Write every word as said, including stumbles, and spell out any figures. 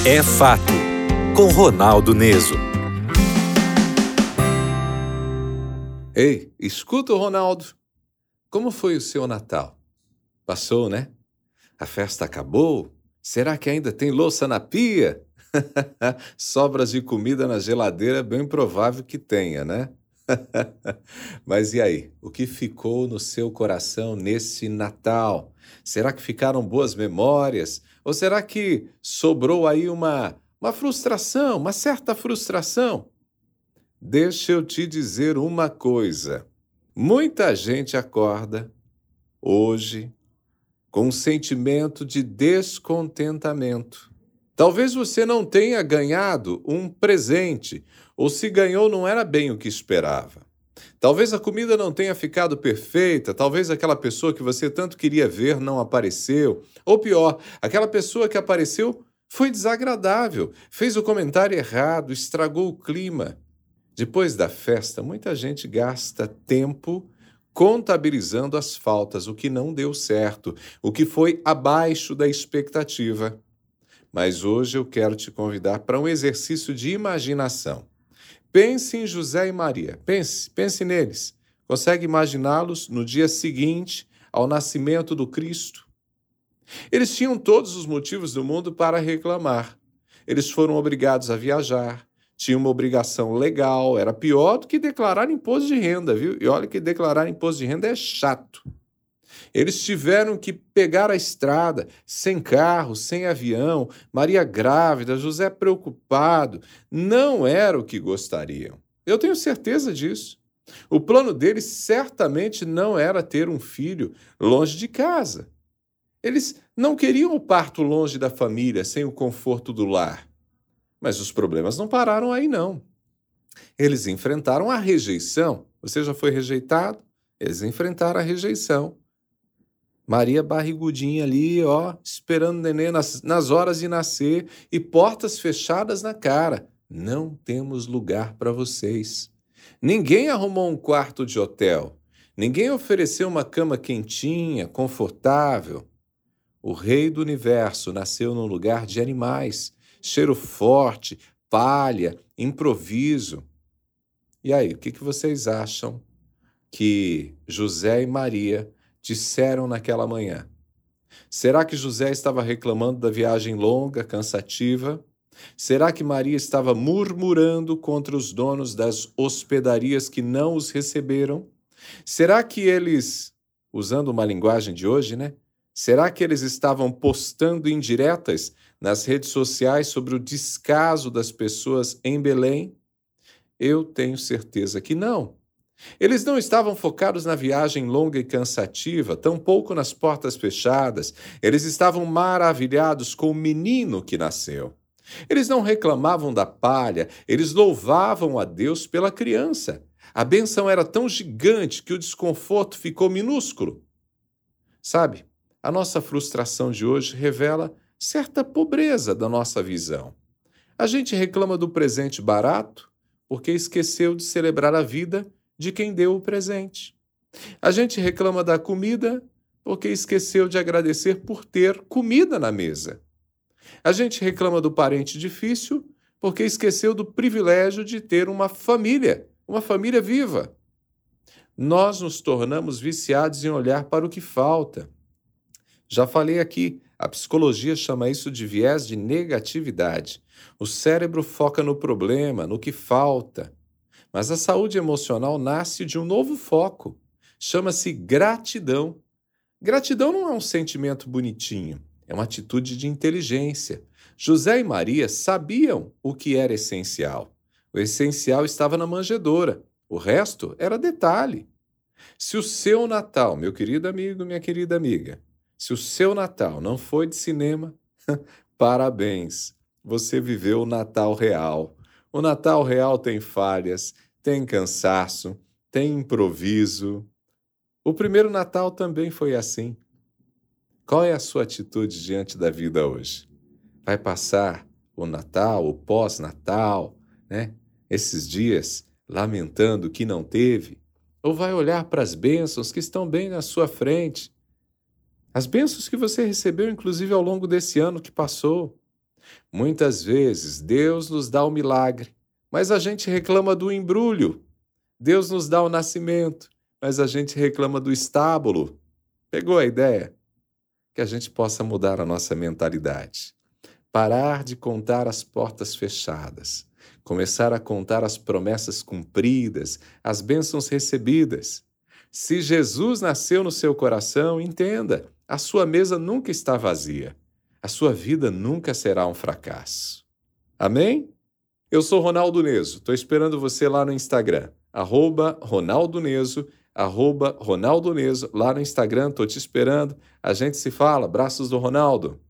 É Fato, com Ronaldo Neso. Ei, escuta, Ronaldo. Como foi o seu Natal? Passou, né? A festa acabou? Será que ainda tem louça na pia? Sobras de comida na geladeira, bem provável que tenha, né? Mas e aí? O que ficou no seu coração nesse Natal? Será que ficaram boas memórias? Ou será que sobrou aí uma, uma frustração, uma certa frustração? Deixa eu te dizer uma coisa. Muita gente acorda hoje com um sentimento de descontentamento. Talvez você não tenha ganhado um presente, ou se ganhou não era bem o que esperava. Talvez a comida não tenha ficado perfeita, talvez aquela pessoa que você tanto queria ver não apareceu, ou pior, aquela pessoa que apareceu foi desagradável, fez o comentário errado, estragou o clima. Depois da festa, muita gente gasta tempo contabilizando as faltas, o que não deu certo, o que foi abaixo da expectativa. Mas hoje eu quero te convidar para um exercício de imaginação. Pense em José e Maria. Pense, pense neles. Consegue imaginá-los no dia seguinte ao nascimento do Cristo? Eles tinham todos os motivos do mundo para reclamar. Eles foram obrigados a viajar, tinham uma obrigação legal, era pior do que declarar imposto de renda, viu? E olha que declarar imposto de renda é chato. Eles tiveram que pegar a estrada, sem carro, sem avião, Maria grávida, José preocupado. Não era o que gostariam. Eu tenho certeza disso. O plano deles certamente não era ter um filho longe de casa. Eles não queriam o parto longe da família, sem o conforto do lar. Mas os problemas não pararam aí, não. Eles enfrentaram a rejeição. Você já foi rejeitado? Eles enfrentaram a rejeição. Maria barrigudinha ali, ó, esperando o neném nas, nas horas de nascer e portas fechadas na cara. Não temos lugar para vocês. Ninguém arrumou um quarto de hotel. Ninguém ofereceu uma cama quentinha, confortável. O rei do universo nasceu num lugar de animais. Cheiro forte, palha, improviso. E aí, o que, que vocês acham que José e Maria disseram naquela manhã? Será que José estava reclamando da viagem longa, cansativa? Será que Maria estava murmurando contra os donos das hospedarias que não os receberam? Será que eles, usando uma linguagem de hoje, né? Será que eles estavam postando indiretas nas redes sociais sobre o descaso das pessoas em Belém? Eu tenho certeza que não. Eles não estavam focados na viagem longa e cansativa, tampouco nas portas fechadas. Eles estavam maravilhados com o menino que nasceu. Eles não reclamavam da palha, eles louvavam a Deus pela criança. A bênção era tão gigante que o desconforto ficou minúsculo. Sabe, a nossa frustração de hoje revela certa pobreza da nossa visão. A gente reclama do presente barato porque esqueceu de celebrar a vida de quem deu o presente. A gente reclama da comida porque esqueceu de agradecer por ter comida na mesa. A gente reclama do parente difícil porque esqueceu do privilégio de ter uma família, uma família viva. Nós nos tornamos viciados em olhar para o que falta. Já falei aqui, a psicologia chama isso de viés de negatividade. O cérebro foca no problema, no que falta. Mas a saúde emocional nasce de um novo foco. Chama-se gratidão. Gratidão não é um sentimento bonitinho, é uma atitude de inteligência. José e Maria sabiam o que era essencial. O essencial estava na manjedoura, o resto era detalhe. Se o seu Natal, meu querido amigo, minha querida amiga, se o seu Natal não foi de cinema, parabéns, você viveu o Natal real. O Natal real tem falhas, tem cansaço, tem improviso. O primeiro Natal também foi assim. Qual é a sua atitude diante da vida hoje? Vai passar o Natal, o pós-Natal, né? Esses dias lamentando o que não teve? Ou vai olhar para as bênçãos que estão bem na sua frente? As bênçãos que você recebeu, inclusive, ao longo desse ano que passou. Muitas vezes Deus nos dá o milagre, mas a gente reclama do embrulho. Deus nos dá o nascimento, mas a gente reclama do estábulo. Pegou a ideia? Que a gente possa mudar a nossa mentalidade. Parar de contar as portas fechadas. Começar a contar as promessas cumpridas, as bênçãos recebidas. Se Jesus nasceu no seu coração, entenda, a sua mesa nunca está vazia. A sua vida nunca será um fracasso. Amém? Eu sou Ronaldo Neso, estou esperando você lá no Instagram, arroba Ronaldo Neso, arroba Ronaldo Neso, lá no Instagram, estou te esperando. A gente se fala, abraços do Ronaldo.